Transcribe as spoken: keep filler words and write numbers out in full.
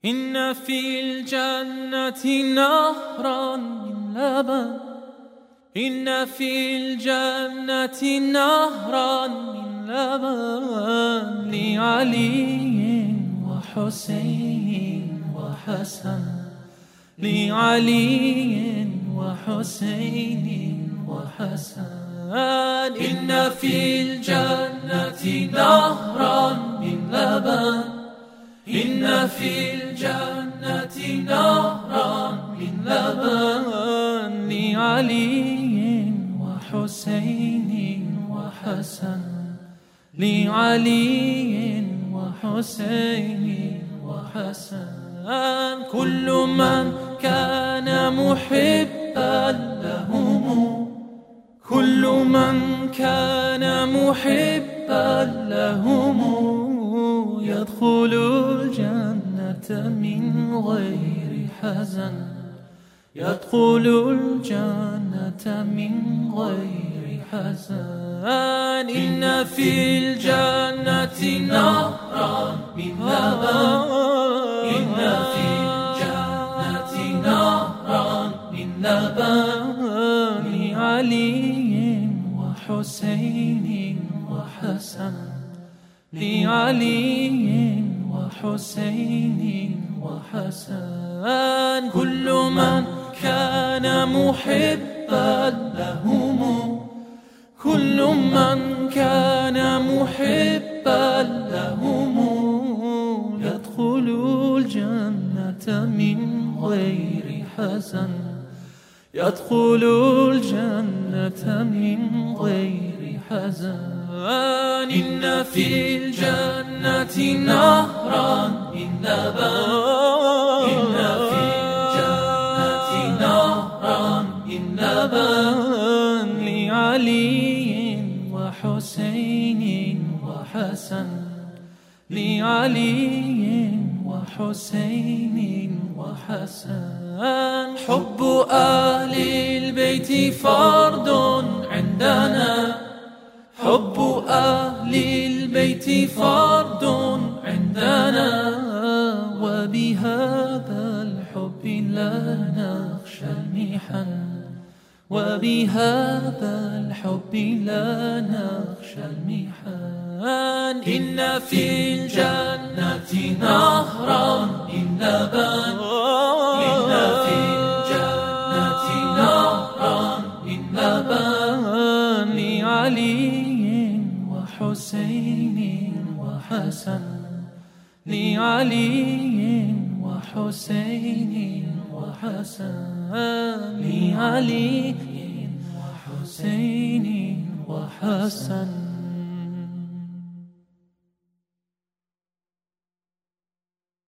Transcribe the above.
إن في الجنة نهرا من لبن إن في الجنة نهرا من لبن لعلي وحسين وحسن لعلي وحسين وحسن إن في الجنة نهرا من لبن إن في الجنة نهرا من لبن لعلي وحسين وحسن لعلي وحسين وحسن كل من كان محبا لهم كل من كان محبا لهم يدخل الجنة من غير حزن يدخل الجنة من غير حزن إن في الجنة نهرا من لبن إن في الجنة نهرا من لبن لعلي وحسين وحسن لعلي وحسين وحسن كل من كان محبا لهم كل من كان محبا لهم يدخل الجنة من غير حزن يدخل الجنة من غير حزن إن في الجنة نهرا من لبن إن في الجنة نهرا من لبن لعلي وحسين وحسن لعلي وحسين وحسن حب أهل البيت فرض عندنا حب أهل البيت فرض عندنا وبهذا الحب لا نخشى المحن وبهذا الحب لا نخشى المحن إن في الجنة نهرا من لبن إن في الجنة نهرا من لبن لعلي وحسين وحسن لعلي وحسين وحسن لعلي وحسين وحسن